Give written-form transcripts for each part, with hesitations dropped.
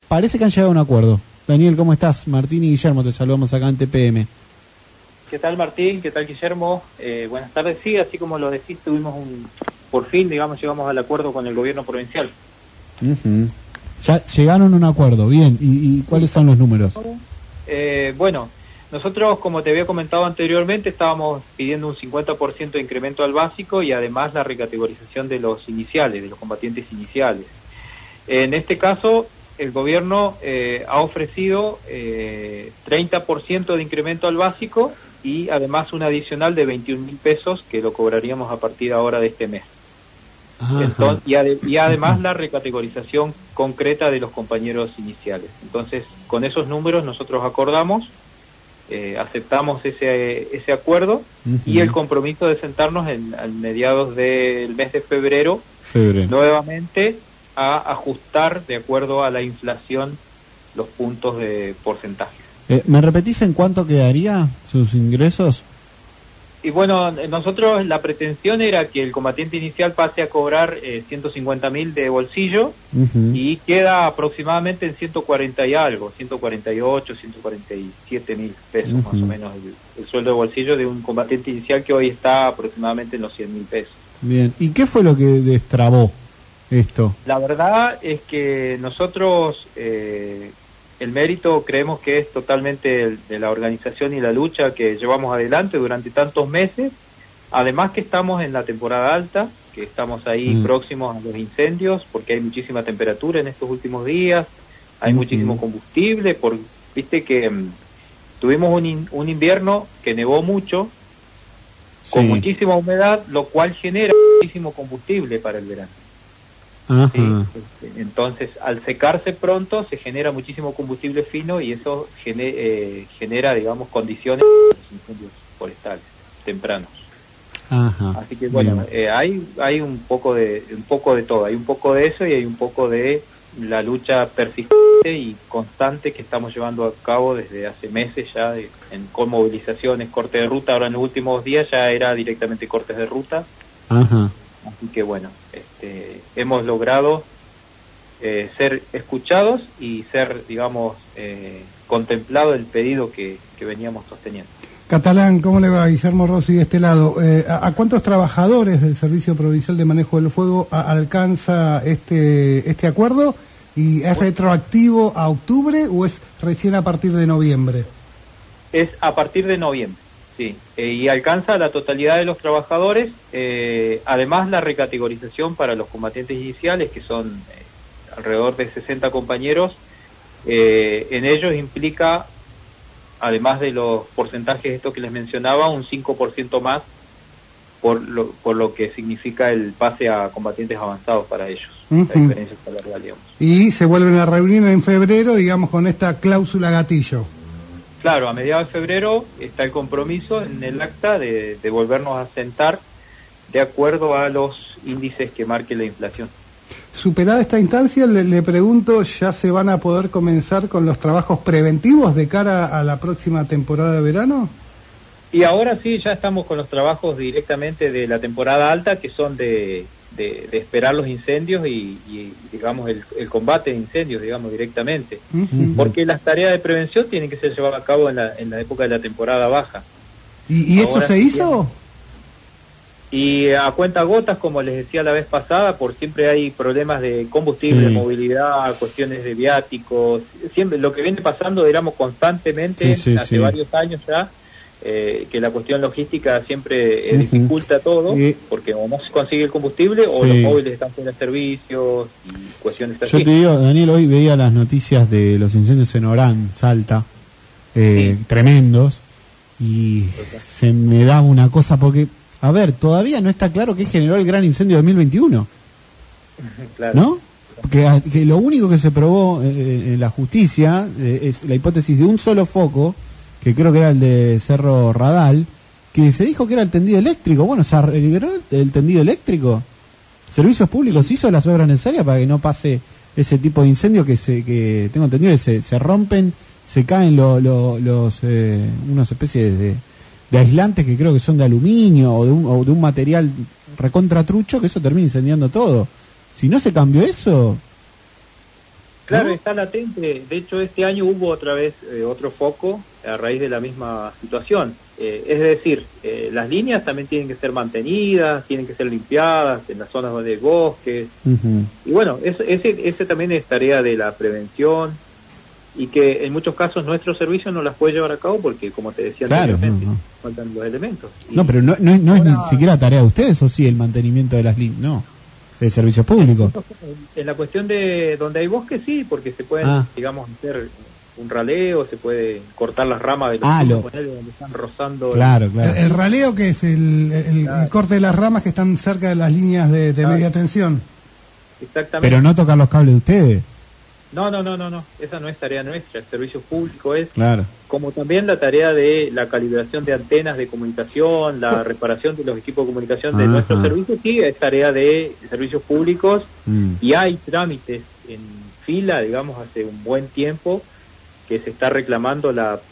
parece que han llegado a un acuerdo. Daniel, ¿cómo estás? Martín y Guillermo, te saludamos acá en TPM. ¿Qué tal, Martín? ¿Qué tal, Guillermo? Buenas tardes. Sí, así como lo decís, por fin, digamos, llegamos al acuerdo con el gobierno provincial. Uh-huh. Ya llegaron a un acuerdo, bien. ¿Y cuáles son los números? Bueno, nosotros, como te había comentado anteriormente, estábamos pidiendo un 50% de incremento al básico y además la recategorización de los iniciales, de los combatientes iniciales. En este caso, el gobierno ha ofrecido 30% de incremento al básico y además un adicional de 21.000 pesos que lo cobraríamos a partir ahora de este mes. Entonces, y además la recategorización concreta de los compañeros iniciales. Entonces, con esos números nosotros acordamos, aceptamos ese acuerdo y el compromiso de sentarnos a mediados del mes de febrero. Nuevamente a ajustar de acuerdo a la inflación los puntos de porcentaje. ¿Me repetís en cuánto quedaría sus ingresos? Y bueno, nosotros la pretensión era que el combatiente inicial pase a cobrar 150.000 de bolsillo y queda aproximadamente en 140 y algo, 148, 147.000 pesos más o menos el sueldo de bolsillo de un combatiente inicial que hoy está aproximadamente en los 100.000 pesos. Bien, ¿y qué fue lo que destrabó esto? La verdad es que nosotros el mérito creemos que es totalmente de la organización y la lucha que llevamos adelante durante tantos meses, además que estamos en la temporada alta, que estamos ahí próximos a los incendios, porque hay muchísima temperatura en estos últimos días, hay muchísimo combustible, viste que tuvimos un invierno que nevó mucho, con muchísima humedad, lo cual genera muchísimo combustible para el verano. ¿Sí? Entonces, al secarse pronto, se genera muchísimo combustible fino y eso genera, digamos, condiciones para los incendios forestales tempranos. Así que bueno, hay un poco de todo, hay un poco de eso y hay un poco de la lucha persistente y constante que estamos llevando a cabo desde hace meses ya, con movilizaciones, corte de ruta. Ahora en los últimos días ya era directamente cortes de ruta. Así que bueno, hemos logrado ser escuchados y ser, digamos, contemplado el pedido que veníamos sosteniendo. Catalán, ¿cómo le va? Guillermo Rossi de este lado. ¿A cuántos trabajadores del Servicio Provincial de Manejo del Fuego alcanza este acuerdo? ¿Y es retroactivo a octubre o es recién a partir de noviembre? Es a partir de noviembre. Sí, y alcanza la totalidad de los trabajadores, además la recategorización para los combatientes iniciales, que son alrededor de 60 compañeros, en ellos implica, además de los porcentajes estos que les mencionaba, un 5% más por lo que significa el pase a combatientes avanzados para ellos, la diferencia salarial, digamos. Y se vuelven a reunir en febrero, digamos, con esta cláusula gatillo. Claro, a mediados de febrero está el compromiso en el acta de volvernos a sentar de acuerdo a los índices que marque la inflación. Superada esta instancia, le pregunto, ¿ya se van a poder comenzar con los trabajos preventivos de cara a la próxima temporada de verano? Y ahora sí, ya estamos con los trabajos directamente de la temporada alta, que son de esperar los incendios y digamos, el combate de incendios, digamos, directamente. Porque las tareas de prevención tienen que ser llevadas a cabo en la época de la temporada baja. ¿Y eso se hizo? Y a cuentagotas, como les decía la vez pasada, siempre hay problemas de combustible, movilidad, cuestiones de viáticos. Siempre lo que viene pasando, digamos, constantemente hace varios años ya, que la cuestión logística siempre dificulta todo, porque o no se consigue el combustible o los móviles están fuera de servicios y cuestiones así. Yo te digo, Daniel, hoy veía las noticias de los incendios en Orán, Salta, tremendos, y se me da una cosa porque, a ver, todavía no está claro qué generó el gran incendio de 2021, ¿no? Que lo único que se probó en la justicia es la hipótesis de un solo foco, que creo que era el de Cerro Radal, que se dijo que era el tendido eléctrico. Bueno, se arregló el tendido eléctrico. Servicios Públicos hizo las obras necesarias para que no pase ese tipo de incendio que tengo entendido que se rompen, se caen unas especies de aislantes que creo que son de aluminio o de un material recontratrucho, que eso termina incendiando todo. Si no se cambió eso, Claro, ¿no? está latente. De hecho, este año hubo otra vez otro foco a raíz de la misma situación. Es decir, las líneas también tienen que ser mantenidas, tienen que ser limpiadas en las zonas donde hay bosques. Ujú. Y bueno, ese también es tarea de la prevención y que en muchos casos nuestro servicio no las puede llevar a cabo porque, como te decía Claro, anteriormente, no. faltan los elementos. Y No, pero no es ni ahora, siquiera tarea de ustedes, ¿o sí, el mantenimiento de las líneas? No, de servicio público. en la cuestión de donde hay bosques, sí, porque se pueden, digamos, hacer un raleo, se puede cortar las ramas de los pinos, ponerle donde están rozando. Claro, claro. El raleo, que es el corte de las ramas que están cerca de las líneas de media tensión. Exactamente. Pero no tocar los cables de ustedes. No, esa no es tarea nuestra, el servicio público es, Claro. como también la tarea de la calibración de antenas de comunicación, la reparación de los equipos de comunicación de Ajá. nuestro servicio, sí, es tarea de servicios públicos y hay trámites en fila, digamos, hace un buen tiempo que se está reclamando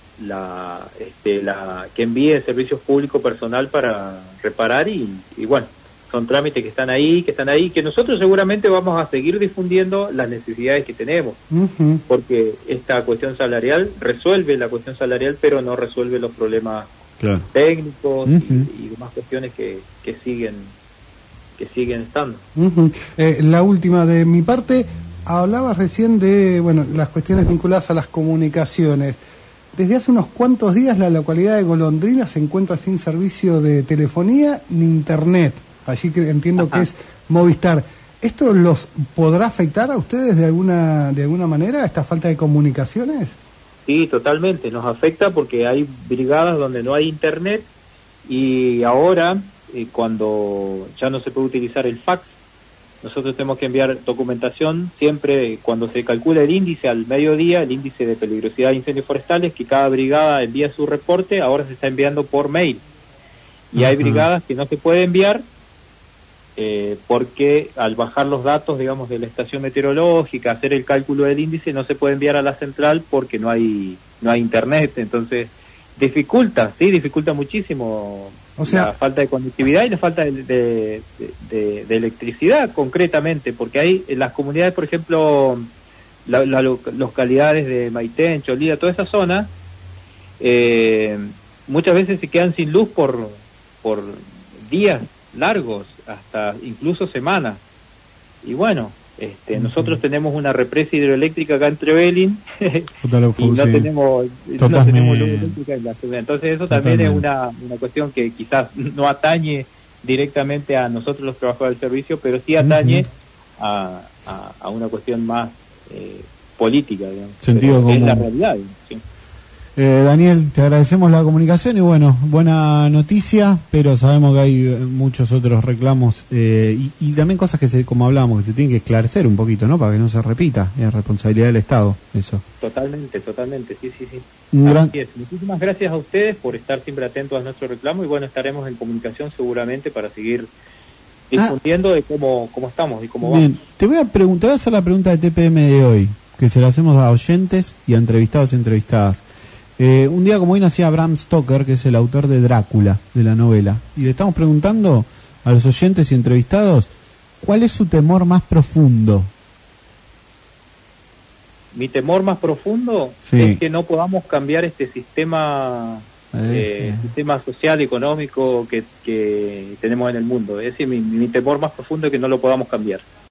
que envíe el servicio público personal para reparar y bueno, son trámites que están ahí, que nosotros seguramente vamos a seguir difundiendo las necesidades que tenemos, porque esta cuestión salarial resuelve la cuestión salarial, pero no resuelve los problemas técnicos y demás cuestiones que siguen estando. La última de mi parte, hablabas recién de las cuestiones vinculadas a las comunicaciones. Desde hace unos cuantos días la localidad de Golondrina se encuentra sin servicio de telefonía ni internet. Allí que entiendo que es Movistar. ¿Esto los podrá afectar a ustedes de alguna manera, esta falta de comunicaciones? Sí, totalmente. Nos afecta porque hay brigadas donde no hay internet y ahora, cuando ya no se puede utilizar el fax, nosotros tenemos que enviar documentación siempre cuando se calcula el índice al mediodía, el índice de peligrosidad de incendios forestales, que cada brigada envía su reporte, ahora se está enviando por mail. Y hay brigadas que no se puede enviar porque al bajar los datos, digamos, de la estación meteorológica, hacer el cálculo del índice, no se puede enviar a la central porque no hay internet. Entonces dificulta muchísimo, o sea, la falta de conectividad y la falta de electricidad concretamente, porque hay en las comunidades, por ejemplo, las localidades de Maitén, Cholía, toda esa zona, muchas veces se quedan sin luz por días largos, hasta incluso semanas. Y bueno, nosotros tenemos una represa hidroeléctrica acá en Trevelin y no tenemos luz eléctrica en la ciudad. Entonces eso también es una cuestión que quizás no atañe directamente a nosotros los trabajadores del servicio, pero sí atañe a una cuestión más política, digamos. Sentido común. Es la realidad, ¿sí? Daniel, te agradecemos la comunicación y bueno, buena noticia, pero sabemos que hay muchos otros reclamos y también cosas que como hablábamos, que se tienen que esclarecer un poquito, ¿no? Para que no se repita, es responsabilidad del Estado, eso. Totalmente, sí. Así es. Muchísimas gracias a ustedes por estar siempre atentos a nuestro reclamo y bueno, estaremos en comunicación seguramente para seguir difundiendo de cómo estamos y cómo bien, vamos. Te voy a hacer la pregunta de TPM de hoy, que se la hacemos a oyentes y a entrevistados y entrevistadas. Un día como hoy nacía Bram Stoker, que es el autor de Drácula, de la novela, y le estamos preguntando a los oyentes y entrevistados ¿cuál es su temor más profundo? Mi temor más profundo es que no podamos cambiar este sistema social, económico que tenemos en el mundo. Es decir, mi temor más profundo es que no lo podamos cambiar.